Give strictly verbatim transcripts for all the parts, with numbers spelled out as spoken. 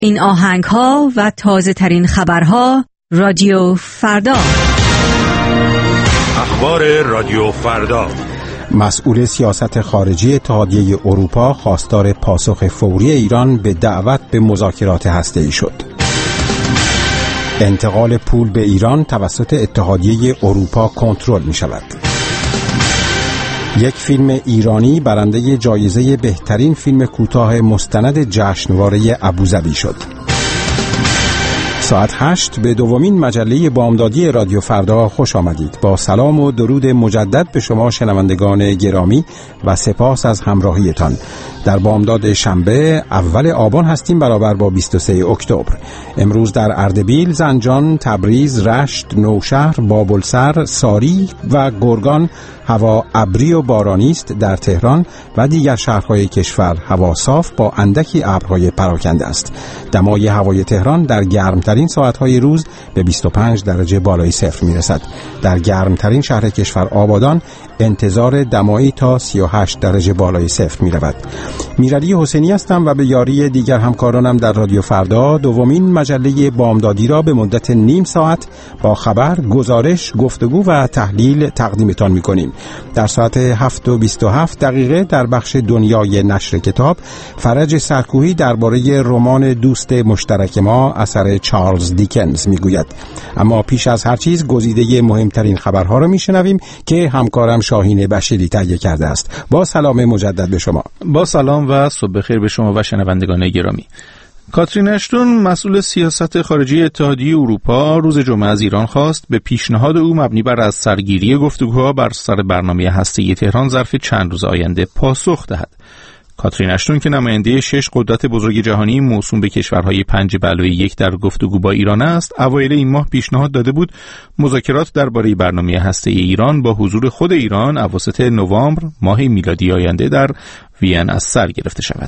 این آهنگ ها و تازه ترین خبرها رادیو فردا. اخبار رادیو فردا. مسئول سیاست خارجی اتحادیه اروپا خواستار پاسخ فوری ایران به دعوت به مذاکرات هسته‌ای شد. انتقال پول به ایران توسط اتحادیه اروپا کنترل می شود. یک فیلم ایرانی برنده جایزه بهترین فیلم کوتاه مستند جشنواره ابوظبی شد. ساعت هشت به دومین مجله بامدادی رادیو فردا خوش آمدید. با سلام و درود مجدد به شما شنوندگان گرامی و سپاس از همراهیتان. در بامداد شنبه اول آبان هستیم برابر با بیست و سوم اکتبر. امروز در اردبیل، زنجان، تبریز، رشت، نوشهر، بابلسر، ساری و گرگان هوا ابری و بارانی است. در تهران و دیگر شهرهای کشور هوا صاف با اندکی ابرهای پراکنده است. دمای هوای تهران در گرمترین ساعتهای روز به بیست و پنج درجه بالای صفر میرسد. در گرمترین شهر کشور آبادان انتظار دمایی تا سی و هشت درجه بالای صفر می رود. میرعلی حسینی هستم و به یاری دیگر همکارانم در رادیو فردا دومین مجله بامدادی را به مدت نیم ساعت با خبر، گزارش، گفتگو و تحلیل تقدیمتان می کنیم. در ساعت هفت و بیست و هفت دقیقه در بخش دنیای نشر کتاب، فرج سرکوهی درباره رمان دوست مشترک ما اثر چارلز دیکنز می گوید. اما پیش از هر چیز گزیده مهمترین خبرها را می شنویم که همکارم شاهین بشیری تهیه کرده است. با سلام مجدد به شما. با سلام و صبح بخیر به شما و شنوندگان گرامی. کاترین اشتون مسئول سیاست خارجی اتحادیه اروپا روز جمعه از ایران خواست به پیشنهاد او مبنی بر از سرگیری گفتگوها بر سر برنامه هسته‌ای تهران ظرف چند روز آینده پاسخ دهد. کاترین اشتون که نماینده شش قدرت بزرگ جهانی موسوم به کشورهای پنج به علاوه یک در گفتگو با ایران است، اوایل این ماه پیشنهاد داده بود مذاکرات درباره برنامه هسته‌ای ایران با حضور خود ایران اواسط نوامبر ماه میلادی آینده در وین از سر گرفته شود.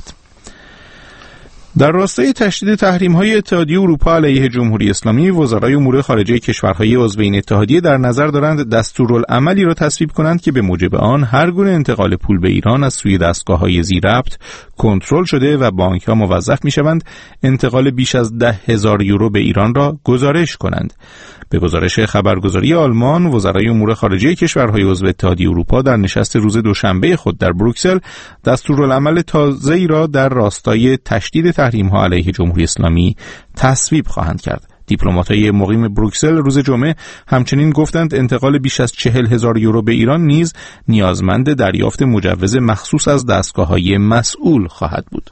در راستای تشدید تحریم‌های اتحادیه اروپا علیه جمهوری اسلامی، وزرای امور خارجه کشورهای عضو این اتحادیه در نظر دارند دستورالعملی را تصویب کنند که به موجب آن هر گونه انتقال پول به ایران از سوی دستگاه‌های ذی‌ربط کنترل شده و بانک‌ها موظف می‌شوند انتقال بیش از ده هزار یورو به ایران را گزارش کنند. به گزارش خبرگزاری آلمان، وزرای امور خارجه کشورهای عضو اتحادیه اروپا در نشست روز دوشنبه خود در بروکسل دستورالعمل تازه‌ای را در راستای تشدید تحریم‌ها علیه جمهوری اسلامی تصویب خواهند کرد. دیپلمات‌های مقیم بروکسل روز جمعه همچنین گفتند انتقال بیش از چهل هزار یورو به ایران نیز نیازمند دریافت مجوز مخصوص از دستگاه‌های مسئول خواهد بود.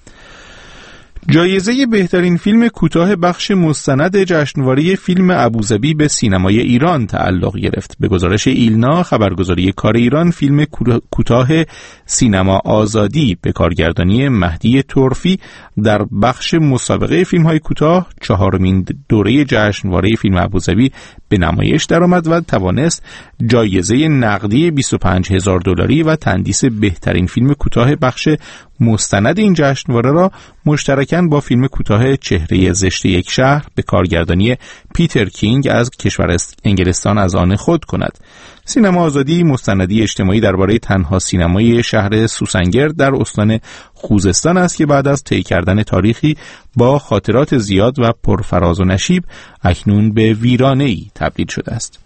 جایزه بهترین فیلم کوتاه بخش مستند جشنواره فیلم ابوظبی به سینمای ایران تعلق گرفت. به گزارش ایلنا، خبرگزاری کار ایران، فیلم کوتاه سینما آزادی به کارگردانی مهدی طرفی در بخش مسابقه فیلم‌های کوتاه چهارمین دوره جشنواره فیلم ابوظبی به نمایش درآمد و توانست جایزه نقدی بیست و پنج هزار دلاری و تندیس بهترین فیلم کوتاه بخش مستند این جشنواره را مشترکاً با فیلم کوتاه چهره زشت یک شهر به کارگردانی پیتر کینگ از کشور انگلستان از آن خود کند. سینما آزادی مستندی اجتماعی درباره تنها سینمای شهر سوسنگرد در استان خوزستان است که بعد از طی کردن تاریخی با خاطرات زیاد و پرفراز و نشیب اکنون به ویرانه‌ای تبدیل شده است.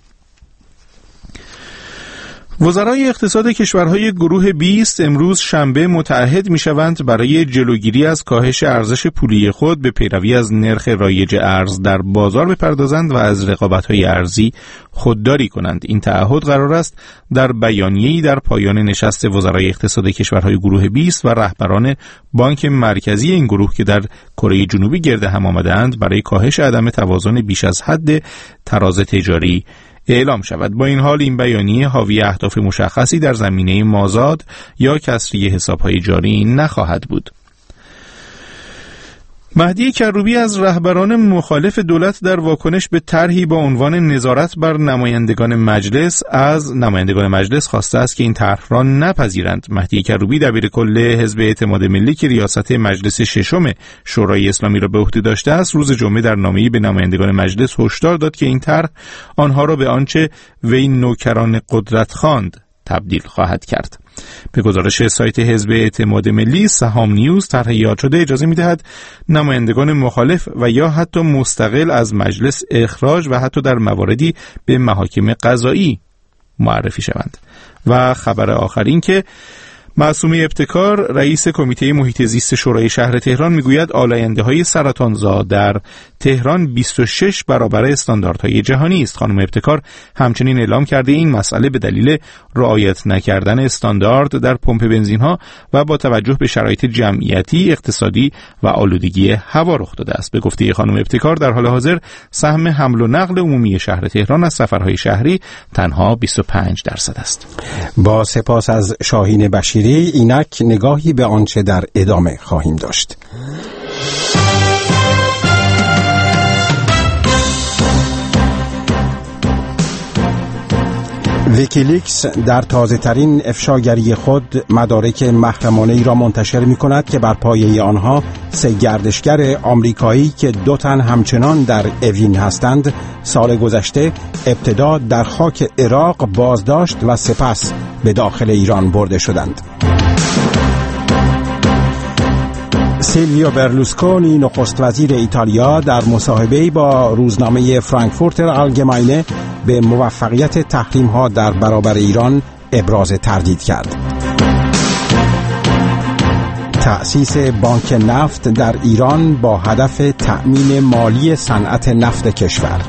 وزرای اقتصاد کشورهای گروه بیست امروز شنبه متعهد می‌شوند برای جلوگیری از کاهش ارزش پولی خود به پیروی از نرخ رایج ارز در بازار بپردازند و از رقابت‌های ارزی خودداری کنند. این تعهد قرار است در بیانیه‌ای در پایان نشست وزرای اقتصاد کشورهای گروه بیست و رهبران بانک مرکزی این گروه که در کره جنوبی گرد هم آمده‌اند برای کاهش عدم توازن بیش از حد تراز تجاری اعلام شود. با این حال این بیانیه حاوی اهداف مشخصی در زمینه مازاد یا کسری حساب‌های جاری نخواهد بود. مهدی کروبی از رهبران مخالف دولت در واکنش به طرحی با عنوان نظارت بر نمایندگان مجلس از نمایندگان مجلس خواسته است که این طرح را نپذیرند. مهدی کروبی دبیرکل حزب اعتماد ملی که ریاست مجلس ششم شورای اسلامی را به عهده داشته است، روز جمعه در نامه‌ای به نمایندگان مجلس هشدار داد که این طرح آنها را به آنچه وی نوکران قدرت خواند تبدیل خواهد کرد. به گزارش سایت حزب اعتماد ملی، سهام نیوز طرح یاد شده اجازه می‌دهد نمایندگان مخالف و یا حتی مستقل از مجلس اخراج و حتی در مواردی به محاکم قضایی معرفی شوند. و خبر آخر این که معصومه ابتکار، رئیس کمیته محیط زیست شورای شهر تهران، میگوید آلاینده‌های سرطانزا در تهران بیست و شش برابر استانداردهای جهانی است. خانم ابتکار همچنین اعلام کرده این مسئله به دلیل رعایت نکردن استاندارد در پمپ بنزین‌ها و با توجه به شرایط جمعیتی، اقتصادی و آلودگی هوا رخ داده است. به گفته خانم ابتکار در حال حاضر سهم حمل و نقل عمومی شهر تهران از سفرهای شهری تنها بیست و پنج درصد است. با سپاس از شاهین بشیری، اینک نگاهی به آنچه در ادامه خواهیم داشت. ویکیلیکس در تازه ترین افشاگری خود مدارک محرمانه ای را منتشر می کند که بر پایه آنها سه گردشگر آمریکایی که دو تن همچنان در اوین هستند سال گذشته ابتدا در خاک عراق بازداشت و سپس به داخل ایران برده شدند. سیلویو برلوسکونی نخست وزیر ایتالیا در مصاحبه‌ای با روزنامه فرانکفورتر آلگماینه به موفقیت تحریم‌ها در برابر ایران ابراز تردید کرد. تأسیس بانک نفت در ایران با هدف تأمین مالی صنعت نفت کشور.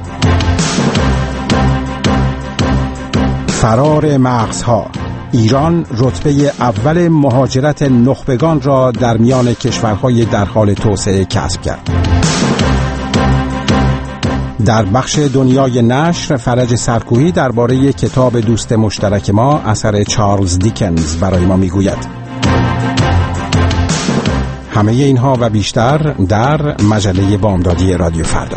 فرار مغزها، ایران رتبه اول مهاجرت نخبگان را در میان کشورهای در حال توسعه کسب کرد. در بخش دنیای نشر، فرج سرکویی درباره کتاب دوست مشترک ما اثر چارلز دیکنز برای ما میگوید. همه اینها و بیشتر در مجله بامدادی رادیو فردا.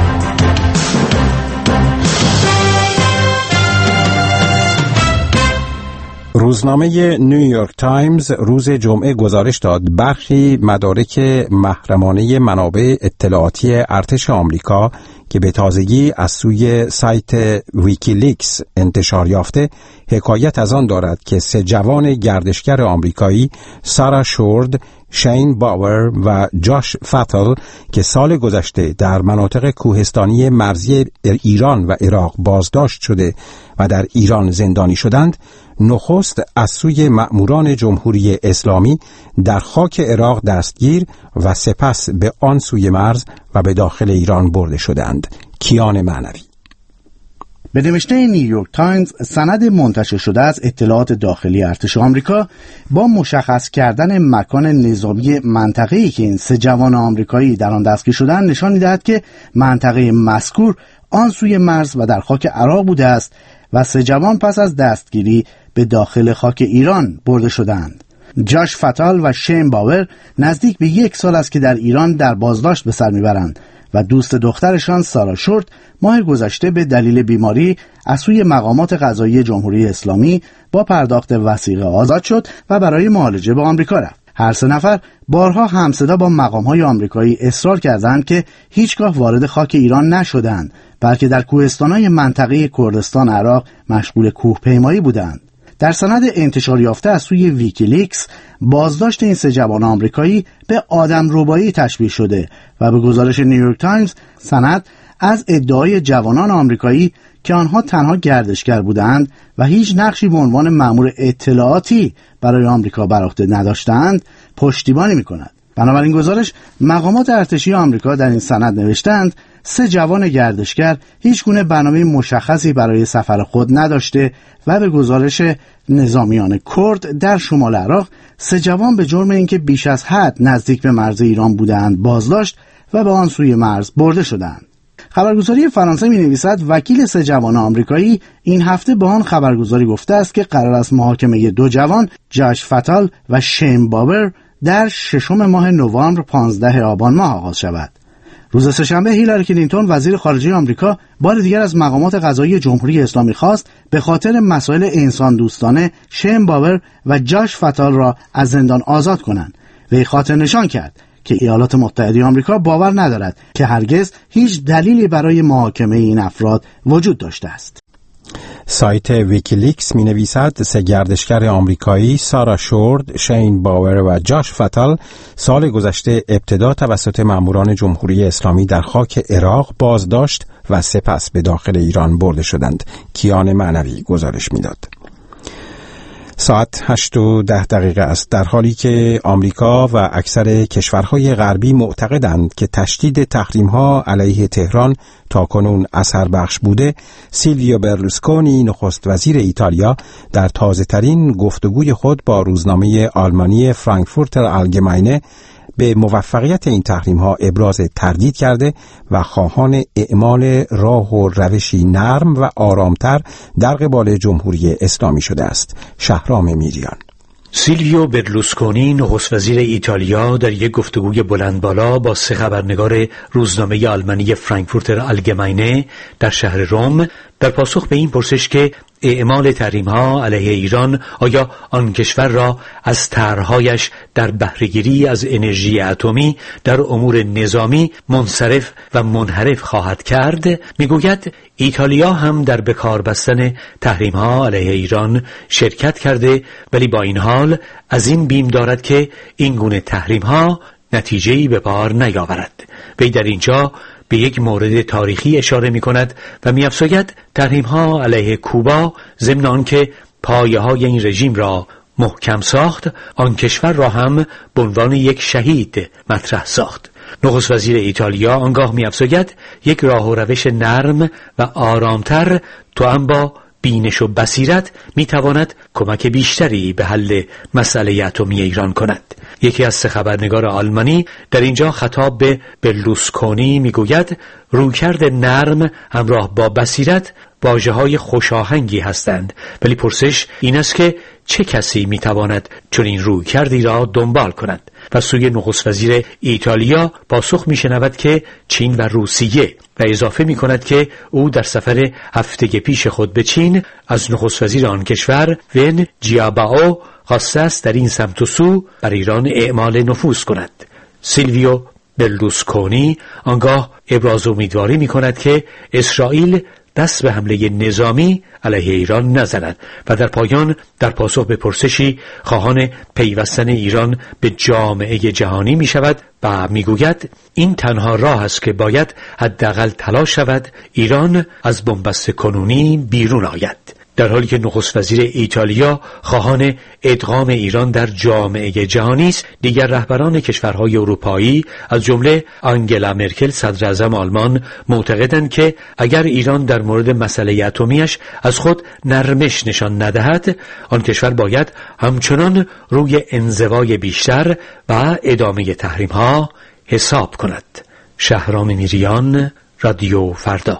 روزنامه نیویورک تایمز روز جمعه گزارش داد برخی مدارک محرمانه منابع اطلاعاتی ارتش آمریکا که به تازگی از سوی سایت ویکیلیکس انتشار یافته حکایت از آن دارد که سه جوان گردشگر آمریکایی، سارا شورد، شین باور و جاش فتل که سال گذشته در مناطق کوهستانی مرزی ایران و عراق بازداشت شده و در ایران زندانی شدند، نخست از سوی مأموران جمهوری اسلامی در خاک عراق دستگیر و سپس به آن سوی مرز و به داخل ایران برده شدند. کیان معنوی. به نوشته نیویورک تایمز، سند منتشر شده از اطلاعات داخلی ارتش آمریکا با مشخص کردن مکان نظامی منطقه‌ای که این سه جوان آمریکایی در آن دستگیر شدند نشان می‌دهد که منطقه مذکور آن سوی مرز و در خاک عراق بوده است و سه جوان پس از دستگیری به داخل خاک ایران برده شدند. جاش فتال و شین باور نزدیک به یک سال است که در ایران در بازداشت به سر میبرند و دوست دخترشان سارا شورت ماه گذشته به دلیل بیماری از سوی مقامات قضایی جمهوری اسلامی با پرداخت وثیقه آزاد شد و برای معالجه به آمریکا رفت. هر سه نفر بارها همصدا با مقام‌های آمریکایی اصرار کردند که هیچگاه وارد خاک ایران نشدند، بلکه در کوهستان‌های منطقه کردستان عراق مشغول کوهپیمایی بودند. در سند انتشار یافته از سوی ویکیلیکس، بازداشت این سه جوان آمریکایی به آدمربایی تشبیه شده و به گزارش نیویورک تایمز سند از ادعای جوانان آمریکایی که آنها تنها گردشگر بودند و هیچ نقشی به عنوان مأمور اطلاعاتی برای آمریکا بر عهده نداشتند پشتیبانی می‌کند. بنابراین گزارش، مقامات ارتشی آمریکا در این سند نوشتند سه جوان گردشگر هیچ گونه برنامه مشخصی برای سفر خود نداشته و به گزارش نظامیان کرد در شمال عراق سه جوان به جرم اینکه بیش از حد نزدیک به مرز ایران بودند بازداشت و به آن سوی مرز برده شدند. خبرگزاری فرانسه می نویسد وکیل سه جوان آمریکایی این هفته به آن خبرگزاری گفته است که قرار است محاکمه دو جوان، جاش فتال و شین باور، در ششم ماه نوامبر پانزده آبان ماه آغاز شود. روز سه‌شنبه هیلاری کلینتون وزیر خارجه آمریکا بار دیگر از مقامات قضایی جمهوری اسلامی خواست به خاطر مسائل انسان دوستانه شین باور و جاش فتال را از زندان آزاد کنند. وی خاطر نشان کرد که ایالات متحده آمریکا باور ندارد که هرگز هیچ دلیلی برای محاکمه این افراد وجود داشته است. سایت ویکیلیکس می نویسد سه گردشگر آمریکایی سارا شورد، شین باور و جاش فتال سال گذشته ابتدا توسط ماموران جمهوری اسلامی در خاک عراق بازداشت و سپس به داخل ایران برده شدند. کیان معنوی گزارش میداد. ساعت هشت و ده دقیقه است، در حالی که آمریکا و اکثر کشورهای غربی معتقدند که تشدید تحریم‌ها علیه تهران تاکنون اثر بخش بوده. سیلویو برلوسکونی نخست وزیر ایتالیا در تازه ترین گفتگوی خود با روزنامه آلمانی فرانکفورتر آلگماینه به موفقیت این تحریم‌ها ابراز تردید کرده و خواهان اعمال راه و روشی نرم و آرامتر در قبال جمهوری اسلامی شده است. شهرام میریان. سیلویو برلوسکونی نخست وزیر ایتالیا در یک گفتگوی بلند بالا با سه خبرنگار روزنامه آلمانی فرانکفورتر آلگماینه در شهر روم در پاسخ به این پرسش که اعمال تحریم‌ها علیه ایران آیا آن کشور را از طرح‌هایش در بهره‌گیری از انرژی اتمی در امور نظامی منصرف و منحرف خواهد کرد، میگوید ایتالیا هم در بکار بستن تحریم‌ها علیه ایران شرکت کرده، ولی با این حال از این بیم دارد که این گونه تحریم‌ها نتیجه‌ای به بار نیاورد. وی در اینجا به یک مورد تاریخی اشاره می کند و می افزاید تحریم‌ها علیه کوبا ضمن آنکه پایه‌های این رژیم را محکم ساخت، آن کشور را هم به عنوان یک شهید مطرح ساخت. نخست وزیر ایتالیا آنگاه می افزاید یک راه و روش نرم و آرامتر توأم با بینش و بصیرت می تواند کمک بیشتری به حل مسئله اتمی ایران کند. یکی از سه خبرنگار آلمانی در اینجا خطاب به برلوسکونی می گوید رویکرد نرم همراه با بصیرت واژه‌های خوشاهنگی هستند، ولی پرسش این است که چه کسی می تواند چنین رویکردی را دنبال کند؟ و سوی نخست وزیر ایتالیا پاسخ می شنود که چین و روسیه و اضافه می کند که او در سفر هفته پیش خود به چین از نخست وزیر آن کشور ون جیابائو خواسته است در این سمت و سو بر ایران اعمال نفوذ کند. سیلویو برلوسکونی آنگاه ابراز امیدواری می کند که اسرائیل دست به حمله نظامی علیه ایران نزند و در پایان در پاسخ به پرسشی خواهان پیوستن ایران به جامعه جهانی می شود و می گوید این تنها راه است که باید حداقل تلاش شود ایران از بنبست کنونی بیرون آید. در حالی که نخست وزیر ایتالیا خواهان ادغام ایران در جامعه جهانی است، دیگر رهبران کشورهای اروپایی از جمله آنگلا مرکل صدر اعظم آلمان معتقدند که اگر ایران در مورد مسئله اتمیش از خود نرمش نشان ندهد، آن کشور باید همچنان روی انزوای بیشتر و ادامه تحریم‌ها حساب کند. شهرام میریان، رادیو فردا.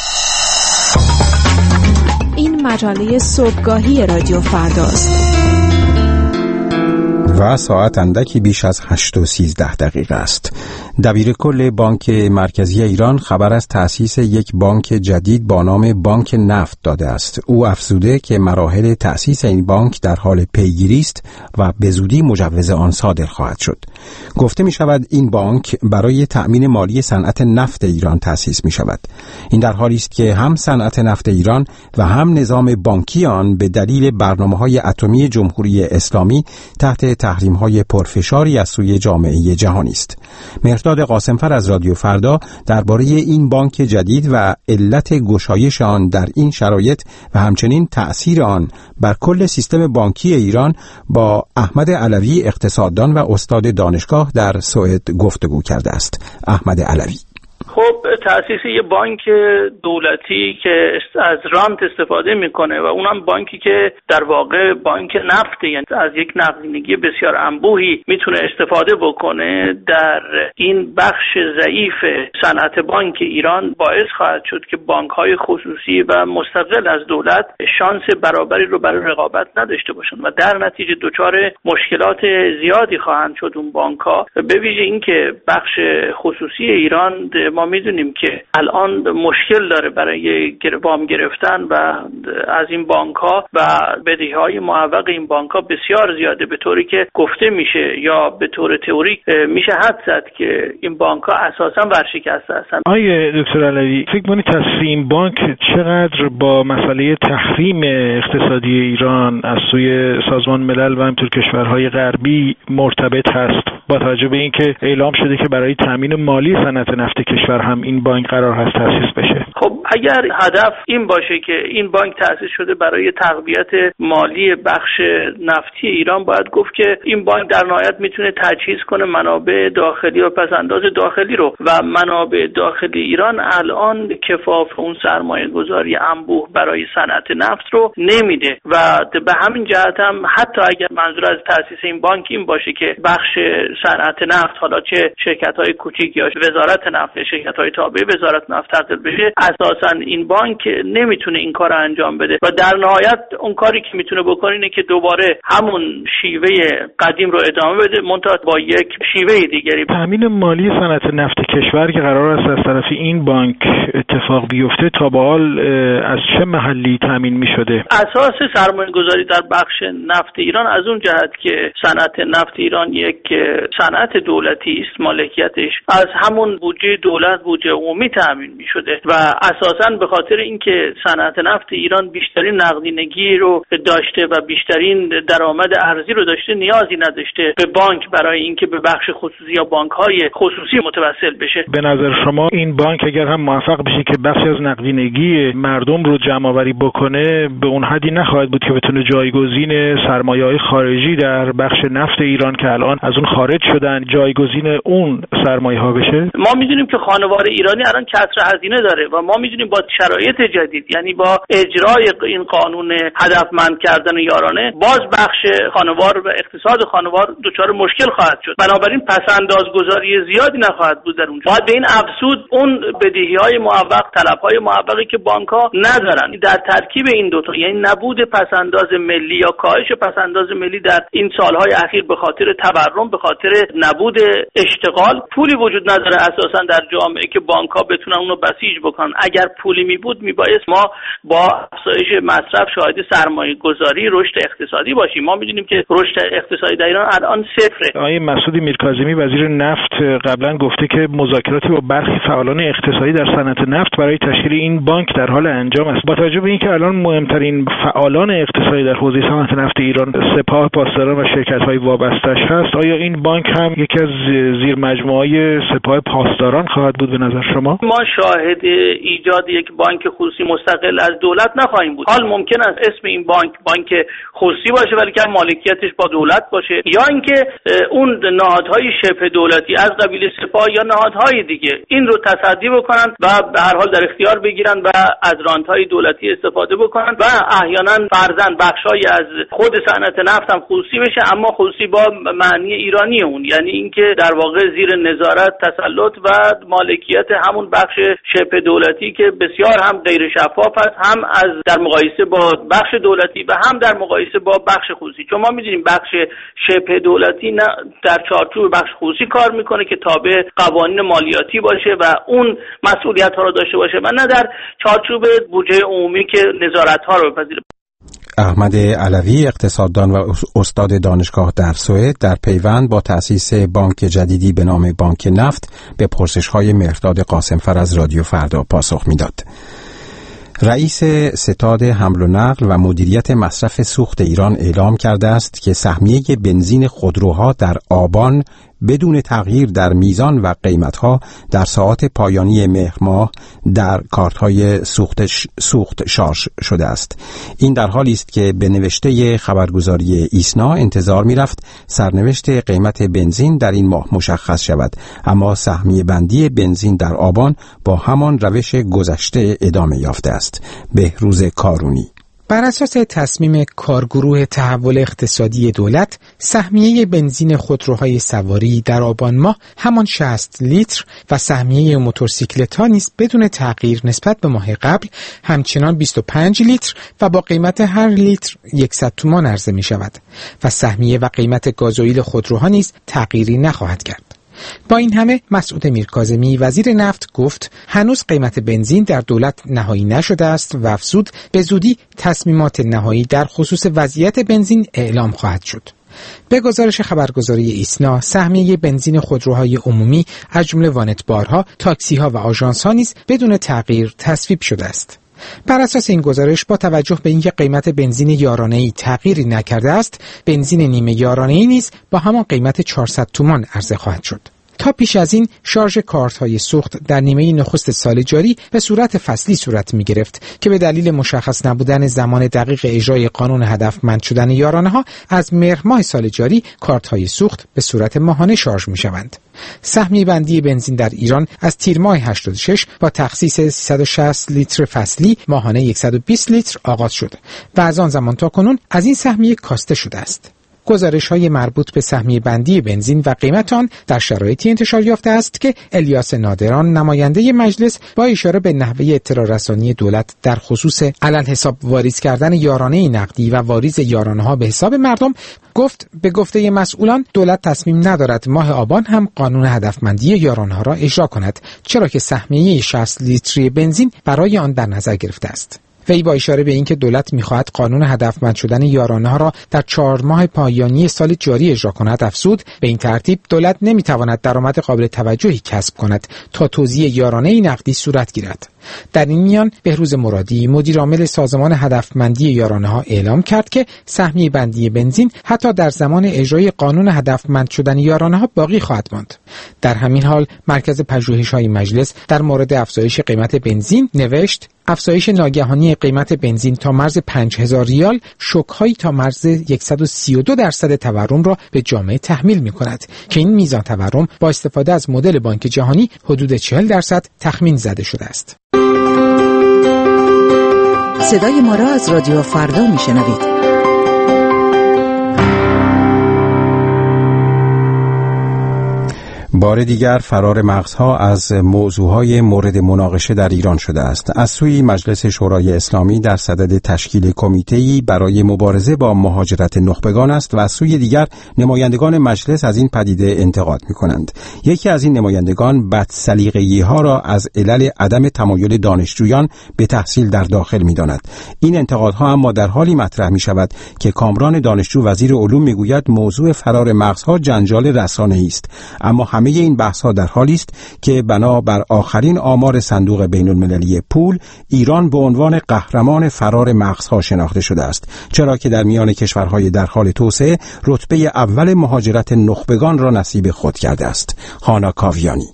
این مجله صبحگاهی رادیو فرداست و ساعت اندکی بیش از هشت و سیزده دقیقه است. دبیر کل بانک مرکزی ایران خبر از تأسیس یک بانک جدید با نام بانک نفت داده است. او افزوده که مراحل تأسیس این بانک در حال پیگیری است و به زودی مجوز آن صادر خواهد شد. گفته می شود این بانک برای تأمین مالی صنعت نفت ایران تأسیس می شود. این در حالی است که هم صنعت نفت ایران و هم نظام بانکی آن به دلیل برنامه‌های اتمی جمهوری اسلامی تحت تحریم‌های پرفشاری از سوی جامعه جهانی است. مهرداد قاسمفر از رادیو فردا درباره این بانک جدید و علت گشایش آن در این شرایط و همچنین تأثیر آن بر کل سیستم بانکی ایران با احمد علوی اقتصاددان و استاد دانشگاه در سوئد گفتگو کرده است. احمد علوی: خب تأسیس یه بانک دولتی که از رانت استفاده میکنه و اونم بانکی که در واقع بانک نفت، یعنی از یک نقدینگی بسیار انبوهی میتونه استفاده بکنه، در این بخش ضعیف صنعت بانک ایران باعث خواهد شد که بانک‌های خصوصی و مستقل از دولت شانس برابری رو برای رقابت نداشته باشن و در نتیجه دچار مشکلات زیادی خواهند شد اون بانک‌ها. به ویژه اینکه بخش خصوصی ایران ما میدونیم که الان مشکل داره برای وام گرفتن و از این بانک ها و بدهی های معوق این بانک ها بسیار زیاده، به طوری که گفته میشه یا به طور تئوریک میشه حد زد که این بانک ها اساسا ورشکسته هستن. آقای دکتر علوی، فکر کنید تصفیه این بانک چقدر با مسئله تحریم اقتصادی ایران از سوی سازمان ملل و همینطور کشورهای غربی مرتبط هست، با توجه به اینکه اعلام شده که برای تامین مالی صنعت نفت کشور هم این بانک قرار هست تأسیس بشه؟ خب اگر هدف این باشه که این بانک تأسیس شده برای تقویت مالی بخش نفتی ایران، باید گفت که این بانک در نهایت میتونه تجهیز کنه منابع داخلی و پس‌انداز داخلی رو و منابع داخلی ایران الان کفاف اون سرمایه گذاری انبوه برای صنعت نفت رو نمیده و به همین جهت هم حتی اگر منظور از تأسیس این بانک این باشه که بخش صنعت نفت، حالا چه شرکت‌های کوچیک یا وزارت نفت، شرکت‌های تابع وزارت نفت تبدیل بشه، اساساً این بانک نمیتونه این کار انجام بده و در نهایت اون کاری که میتونه بکنه اینه که دوباره همون شیوه قدیم رو ادامه بده، منتها با یک شیوه دیگری. تامین مالی صنعت نفت کشور که قرار است از طرف این بانک اتفاق بیفته، تا به حال از چه محلی تامین میشده؟ اساس سرمایه گذاری در بخش نفت ایران از اون جهت که صنعت نفت ایران یک صنعت دولتی است، مالکیتش از همون بودجه دولت، بودجه عمومی تامین میشده و اساساً به خاطر اینکه صنعت نفت ایران بیشترین نقدینگی رو داشته و بیشترین درآمد ارزی رو داشته، نیازی نداشته به بانک برای اینکه به بخش خصوصی یا بانک‌های خصوصی متوسل بشه. به نظر شما این بانک اگر هم موفق بشه که بخشی از نقدینگی مردم رو جمع‌آوری بکنه، به اون حدی نخواهد بود که بتونه جایگزین سرمایه‌های خارجی در بخش نفت ایران که الان از اون خارج شدن، جایگزین اون سرمایه‌ها بشه؟ ما می‌دونیم که خانوار ایرانی الان کسر هزینه داره و ما می‌دونیم با شرایط جدید، یعنی با اجرای این قانون هدفمند کردن یارانه، باز بخش خانوار و اقتصاد خانوار دچار مشکل خواهد شد. بنابراین پس‌اندازگذاری زیادی نخواهد بود در اونجا. باید به این افزود اون بدهی‌های معوق، طلب‌های معوقی که بانک‌ها ندارن، در ترکیب این دو تا، یعنی نبود پس‌انداز ملی یا کاهش پس‌انداز ملی در این سال‌های اخیر به خاطر تورم، به خاطر نبود اشتغال، پولی وجود نداره اساساً در جامعه که بانک‌ها بتونن اونو بسیج بکنن. اگر پولی می بود میبایست ما با افزایش مصرف شاهد سرمایه گذاری، رشد اقتصادی باشیم. ما میدونیم که رشد اقتصادی در ایران الان صفره. آقای مسعود میرکاظمی وزیر نفت قبلا گفته که مذاکراتی با برخی فعالان اقتصادی در صنعت نفت برای تشکیل این بانک در حال انجام است. با توجه به اینکه الان مهمترین فعالان اقتصادی در حوزه صنعت نفت ایران سپاه پاسداران و شرکت‌های وابسته‌اش هست، آیا این بانک هم یکی از زیر مجموعه‌های سپاه پاسداران خواهد بود به نظر شما؟ ما شاهد ایجاد یک بانک خصوصی مستقل از دولت نخواهیم بود. حال ممکن است اسم این بانک بانک خصوصی باشه ولی که مالکیتش با دولت باشه، یا اینکه اون نهادهای شبه دولتی از قبیل سپاه یا نهادهای دیگه این رو تصدی بکنن و به هر حال در اختیار بگیرن و از رانت‌های دولتی استفاده بکنن و احیانا فرضاً بخشای از خود صنعت نفت هم خصوصی بشه، اما خصوصی با معنی ایرانی اون، یعنی اینکه در واقع زیر نظارت، تسلط و مالکیت همون بخش شبه دولتی که بسیار هم غیر شفاف است، هم از در مقایسه با بخش دولتی و هم در مقایسه با بخش خصوصی. چون ما می‌دونیم بخش شبه دولتی نه در چارچوب بخش خصوصی کار میکنه که تابع قوانین مالیاتی باشه و اون مسئولیت‌ها رو داشته باشه و نه در چارچوب بودجه عمومی که نظارت‌ها رو بپذیره. احمد علوی، اقتصاددان و استاد دانشگاه در سوئد، در پیوند با تأسیس بانک جدیدی به نام بانک نفت به پرسش‌های مهرداد قاسمفر از رادیو فردا پاسخ می‌داد. رئیس ستاد حمل و نقل و مدیریت مصرف سوخت ایران اعلام کرده است که سهمیه بنزین خودروها در آبان بدون تغییر در میزان و قیمتها در ساعات پایانی مهر ماه در کارت‌های سوخت سوخت شارژ شده است. این در حالی است که به نوشته خبرگزاری ایسنا انتظار می‌رفت سرنوشت قیمت بنزین در این ماه مشخص شود، اما سهمیه بندی بنزین در آبان با همان روش گذشته ادامه یافته است. بهروز کارونی. بر اساس تصمیم کارگروه تحول اقتصادی دولت، سهمیه بنزین خودروهای سواری در آبان ماه همان شصت لیتر و سهمیه موتورسیکلت‌ها نیز بدون تغییر نسبت به ماه قبل همچنان بیست و پنج لیتر و با قیمت هر لیتر صد تومان عرضه می شود و سهمیه و قیمت گازوئیل خودروها نیز تغییری نخواهد کرد. با این همه مسعود میرکاظمی وزیر نفت گفت هنوز قیمت بنزین در دولت نهایی نشده است و افزود به زودی تصمیمات نهایی در خصوص وضعیت بنزین اعلام خواهد شد. به گزارش خبرگزاری ایسنا، سهمیه بنزین خودروهای عمومی از جمله وانتبارها، تاکسی‌ها و آژانس‌ها نیز بدون تغییر تصویب شده است. بر اساس این گزارش با توجه به اینکه قیمت بنزین یارانه‌ای تغییری نکرده است، بنزین نیمه یارانه‌ای نیز با همان قیمت چهارصد تومان عرضه خواهد شد. تا پیش از این شارژ کارت‌های سوخت در نیمه نخست سال جاری به صورت فصلی صورت می‌گرفت که به دلیل مشخص نبودن زمان دقیق اجرای قانون هدفمند شدن یارانه‌ها از مهر ماه سال جاری کارت‌های سوخت به صورت ماهانه شارژ می‌شوند. سهمیه بندی بنزین در ایران از تیر ماه هشتاد و شش با تخصیص سیصد و شصت لیتر فصلی ماهانه صد و بیست لیتر آغاز شد و از آن زمان تا کنون از این سهمیه کاسته شده است. گزارش‌های مربوط به سهمیه بندی بنزین و قیمت آن در شرایطی انتشار یافته است که الیاس نادران نماینده مجلس با اشاره به نحوه اطلاع رسانی دولت در خصوص علل حساب واریز کردن یارانه نقدی و واریز یارانه‌ها به حساب مردم گفت به گفته مسئولان دولت تصمیم ندارد ماه آبان هم قانون هدفمندی یارانه‌ها را اجرا کند، چرا که سهمیه شصت لیتری بنزین برای آن در نظر گرفته است. وی با اشاره به اینکه دولت می‌خواهد قانون هدفمند شدن یارانه‌ها را در چهار ماه پایانی سال جاری اجرا کند افزود به این ترتیب دولت نمی‌تواند درآمد قابل توجهی کسب کند تا توزیع یارانه نقدی صورت گیرد. در این میان بهروز مرادی مدیر عامل سازمان هدفمندی یارانه‌ها اعلام کرد که سهمیه بندی بنزین حتی در زمان اجرای قانون هدفمند شدن یارانه‌ها باقی خواهد ماند. در همین حال مرکز پژوهش‌های مجلس در مورد افزایش قیمت بنزین نوشت افزایش ناگهانی قیمت بنزین تا مرز پنج هزار ریال شوک‌هایی تا مرز صد و سی و دو درصد تورم را به جامعه تحمیل می‌کند که این میزان تورم با استفاده از مدل بانک جهانی حدود چهل درصد تخمین زده شده است. صدای ما را از رادیو فردا میشنوید. بار دیگر فرار مغزها از موضوعهای مورد مناقشه در ایران شده است. از سوی مجلس شورای اسلامی در صدد تشکیل کمیته‌ای برای مبارزه با مهاجرت نخبگان است و از سوی دیگر نمایندگان مجلس از این پدیده انتقاد می‌کنند. یکی از این نمایندگان بدسلیقگی‌ها را از علل عدم تمایل دانشجویان به تحصیل در داخل می‌داند. این انتقادها اما در حالی مطرح می‌شود که کامران دانشجو وزیر علوم می‌گوید موضوع فرار مغزها جنجال رسانه‌ای است، اما همه این بحث‌ها در حالی است که بنابر آخرین آمار صندوق بین‌المللی پول ایران به عنوان قهرمان فرار مغزها شناخته شده است، چرا که در میان کشورهای در حال توسعه رتبه اول مهاجرت نخبگان را نصیب خود کرده است. هانا کاویانی: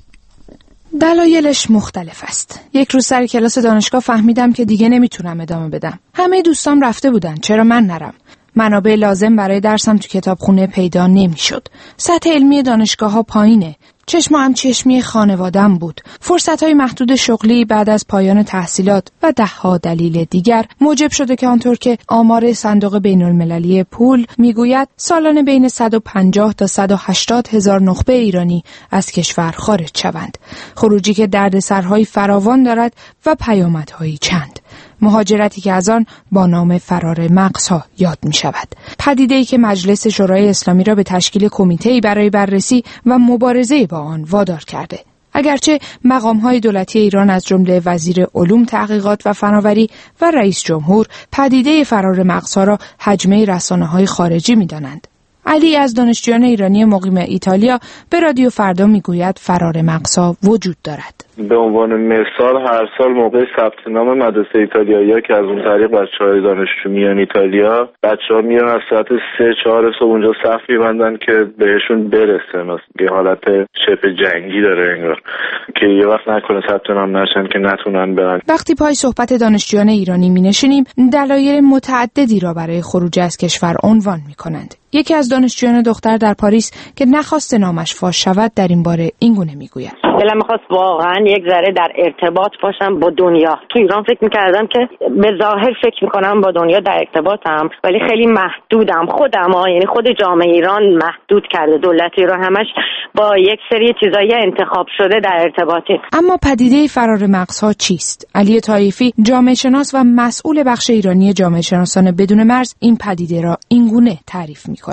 دلایلش مختلف است. یک روز سر کلاس دانشگاه فهمیدم که دیگه نمیتونم ادامه بدم. همه دوستام رفته بودن، چرا من نرم؟ منابع لازم برای درسم تو کتابخونه پیدا نمیشد. سطح علمی دانشگاه‌ها پایینه. چشمم چشمی خانوادم بود. فرصت‌های محدود شغلی بعد از پایان تحصیلات و ده‌ها دلیل دیگر موجب شده که آنطور که آمار صندوق بین‌المللی پول میگوید سالانه بین صد و پنجاه تا صد و هشتاد هزار نخبه ایرانی از کشور خارج شوند. خروجی که دردسرهای فراوان دارد و پیامدهایی چند. مهاجرتی که از آن با نام فرار مغزها یاد می شود. پدیده‌ای که مجلس شورای اسلامی را به تشکیل کمیته‌ای برای بررسی و مبارزه با آن وادار کرده. اگرچه مقام‌های دولتی ایران از جمله وزیر علوم، تحقیقات و فناوری و رئیس جمهور پدیده فرار مغزها را هجمه رسانه‌های خارجی می‌دانند. علی از دانشجویان ایرانی مقیم ایتالیا به رادیو فردا میگوید فرار مغزها وجود دارد. به عنوان مثال هر سال موقع ثبت نام مدرسه ایتالیایی که از اون طریق بچه‌های دانشجو میان ایتالیا، بچه‌ها میان از ساعت سه چهار صبح اونجا صف می‌بندن که بهشون برسه. مثلا یه حالت شبه جنگی داره انگار که یه وقت نکنه ثبت نام نشن که نتونن برن. وقتی پای صحبت دانشجویان ایرانی می‌نشینیم، دلایل متعددی را برای خروج از کشور عنوان می‌کنند. یکی از دانشجویان دختر در پاریس که نخواست نامش فاش شود در این باره اینگونه میگوید: دلم می‌خواست واقعا یک ذره در ارتباط باشم با دنیا. تو ایران فکر می‌کردم که به ظاهر فکر می‌کنم با دنیا در ارتباطم، ولی خیلی محدودم. خودم ها یعنی خود جامعه ایران محدود کرده. دولت ایران همش با یک سری چیزای انتخاب شده در ارتباطی. اما پدیده فرار مغزها چیست؟ علی طایفی، جامعه شناس و مسئول بخش ایرانی جامعه شناسان بدون مرز، این پدیده را اینگونه تعریف می‌کند.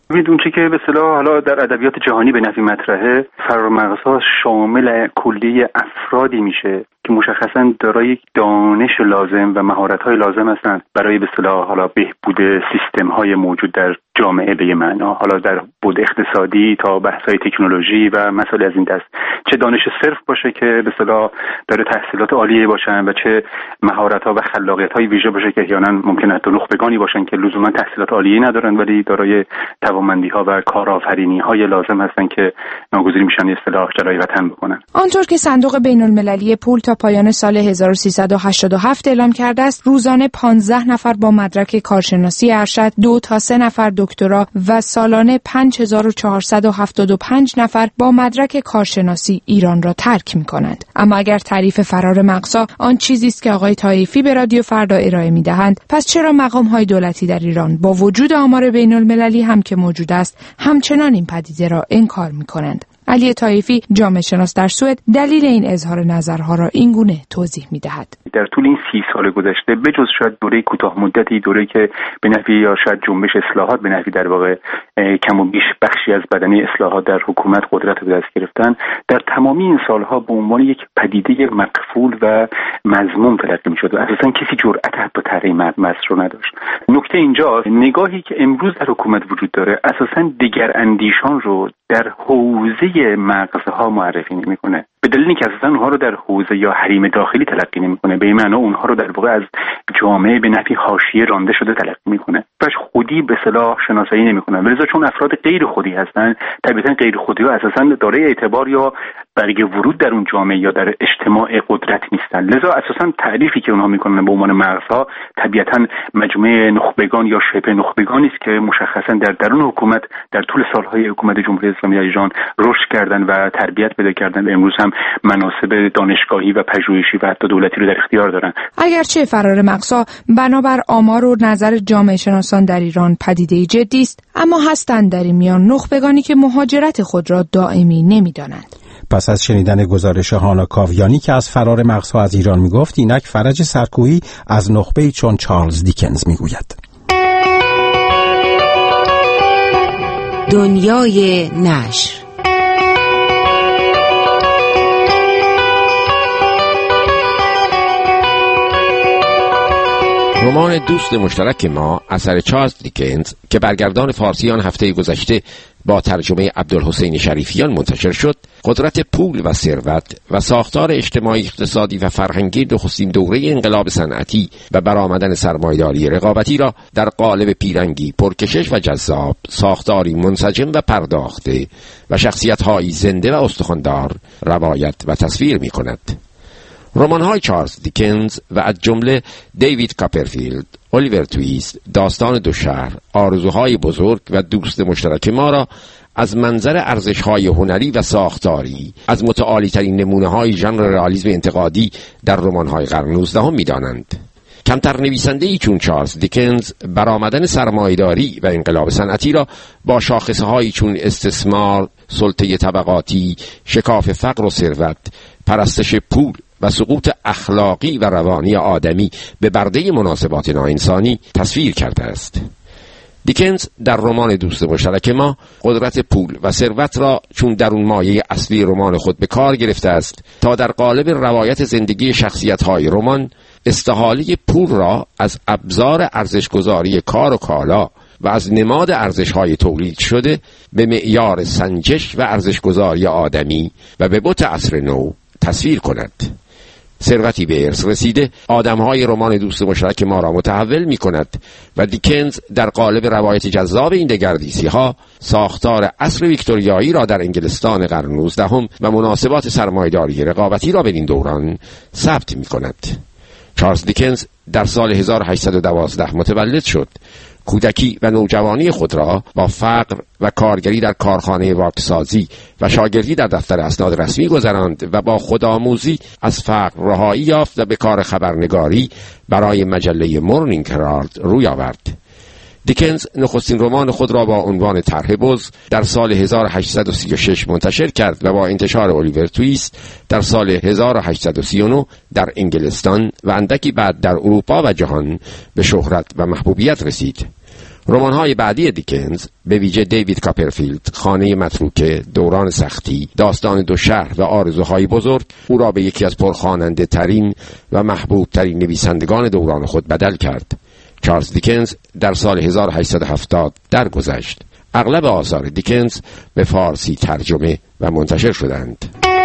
ببینید اون چیزی که به اصطلاح حالا در ادبیات جهانی به نحوی مطرحه، فرامغزها شامل کلیه افرادی میشه که مشخصا دارای یک دانش لازم و مهارت‌های لازم هستند برای به اصطلاح حالا بهبود سیستم‌های موجود در جامعه به معنا، حالا در بود اقتصادی تا بحث‌های تکنولوژی و مسائل از این دست، چه دانش صرف باشه که به اصطلاح داره تحصیلات عالیه باشن و چه مهارت‌ها و خلاقیت‌های ویژه باشه که احیانا ممکنه حتی نخبگانی باشن که لزوما تحصیلات عالیه ندارن ولی دارای توانمندی‌ها و کارآفرینی‌های لازم هستن که ناگزیر میشن اصطلاح جلوی وطن بکنن. آنطور که صندوق بین‌المللی پول تا پایان سال هزار و سیصد و هشتاد و هفت اعلام کرده است، روزانه پانزده نفر با مدرک کارشناسی ارشد، دو تا سه نفر دکترا و سالانه پنج هزار و چهارصد و هفتاد و پنج نفر با مدرک کارشناسی ایران را ترک می‌کنند. اما اگر تعریف فرار مغزها آن چیزی است که آقای طایفی به رادیو فردا ارائه می‌دهند، پس چرا مقام‌های دولتی در ایران با وجود آمار بین‌المللی هم که موجود است، همچنان این پدیده را انکار می‌کنند؟ علی طایفی، جامعه شناس در سوئد، دلیل این اظهار نظرها را این گونه توضیح می‌دهد. در طول این سی سال گذشته بجز شاید دوره کوتاه مدتی، دوره که به نحوی یا شاید جنبش اصلاحات به نحوی در واقع کم و بیش بخشی از بدنه اصلاحات در حکومت قدرت رو دست گرفتن، در تمامی این سالها به عنوان یک پدیده مقفول و مذموم تلقی می‌شد و اساساً کسی جرأت حتی طرح مغز رو نداشت. نکته اینجا نگاهی که امروز در حکومت وجود داره اساساً دگر اندیشان رو در حوزه مغزها معرفی نمی‌کنه، به دلیلی که اساساً اونها رو در حوزه یا حریم داخلی تلقی نمی‌کنه، به این معنا اونها رو در واقع از جامعه به نحوی حاشیه رانده شده تلقی می‌کنه، پس خودی به اصطلاح شناسایی نمی‌کنه. ولذا چون افراد غیر خودی هستن، طبیعتاً غیر خودی‌ها اساساً دارای اعتبار یا برگ ورود در اون جامعه یا در اجتماع قدرت نیستن. لذا اساساً تعریفی که اونها می‌کنن به عنوان مغزها طبیعتاً مجموعه نخبگان یا شبه نخبگانی است که مشخصاً در درون حکومت در طول سال‌های حکومت جمهوری اسلامی ایران رشد کردن و تربیت پیدا کردن، امروز هم مناصب دانشگاهی و پژوهشی و حتی دولتی رو در اختیار دارن. اگرچه فرار مغزها بنابر آمار و نظر جامعه شناسان در ایران پدیده جدی است، اما هستند در این میان نخبگانی که مهاجرت خود را دائمی نمی‌دانند. پس از شنیدن گزارش هانا کاویانی که از فرار مغزها از ایران میگفت، اینک فرج سرکویی از نخبه‌ای چون چارلز دیکنز میگوید. دنیای نشر. رمان دوست مشترک ما اثر چارلز دیکنز که برگردان فارسی آن هفته گذشته با ترجمه عبدالحسین شریفیان منتشر شد، قدرت پول و ثروت و ساختار اجتماعی، اقتصادی و فرهنگی نخستین دوره انقلاب صنعتی و برآمدن سرمایه‌داری رقابتی را در قالب پیرنگی پرکشش و جذاب، ساختاری منسجم و پرداخته و شخصیت‌هایی زنده و استخوان‌دار روایت و تصویر می‌کند. رمان‌های چارلز دیکنز و از جمله دیوید کاپرفیلد، الیور تویست، داستان دو شهر، آرزوهای بزرگ و دوست مشترک ما را از منظر ارزش‌های هنری و ساختاری از متعالی‌ترین نمونه‌های ژانر رئالیسم انتقادی در رمان‌های قرن نوزدهم می‌دانند. کمتر نویسنده‌ای چون چارلز دیکنز برآمدن سرمایه‌داری و انقلاب صنعتی را با شاخصه‌هایی چون استثمار، سلطه طبقاتی، شکاف فقر و ثروت، پرستش پول و سقوط اخلاقی و روانی آدمی به برده مناسبات ناانسانی تصویر کرده است. دیکنز در رمان دوست مشترک ما قدرت پول و ثروت را چون درون مایه اصلی رمان خود به کار گرفته است تا در قالب روایت زندگی شخصیت‌های رمان استحاله پول را از ابزار ارزش‌گذاری کار و کالا و از نماد ارزش‌های تولید شده به معیار سنجش و ارزش‌گذاری آدمی و به بت عصر نو تصویر کند. ثروتی به ارث رسیده آدم‌های رمان دوست مشترک ما را متحول می‌کند و دیکنز در قالب روایت جذاب این دگردیسی‌ها ساختار عصر ویکتوریایی را در انگلستان قرن نوزدهم و مناسبات سرمایه‌داری رقابتی را بدین دوران ثبت می‌کند. چارلز دیکنز در سال هزار و هشتصد و دوازده متولد شد. کودکی و نوجوانی خود را با فقر و کارگری در کارخانه واکسازی و شاگردی در دفتر اسناد رسمی گذراند و با خودآموزی از فقر رهایی یافت و به کار خبرنگاری برای مجله مورنینگ هرالد روی آورد. دیکنز نخستین رمان خود را با عنوان طرح بز در سال هزار و هشتصد و سی و شش منتشر کرد و با انتشار الیور تویست در سال هزار و هشتصد و سی و نه در انگلستان و اندکی بعد در اروپا و جهان به شهرت و محبوبیت رسید. رمان‌های بعدی دیکنز به ویژه دیوید کاپرفیلد، خانه متروکه، دوران سختی، داستان دو شهر و آرزوهای بزرگ او را به یکی از پرخواننده ترین و محبوب ترین نویسندگان دوران خود بدل کرد. چارلز دیکنز در سال هزار و هشتصد و هفتاد درگذشت. اغلب آثار دیکنز به فارسی ترجمه و منتشر شدند.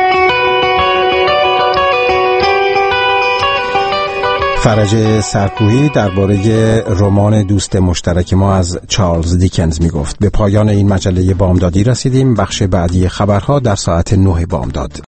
فرج سرکوهی درباره رمان دوست مشترک ما از چارلز دیکنز می گفت. به پایان این مجله بامدادی رسیدیم. بخش بعدی خبرها در ساعت نه بامداد.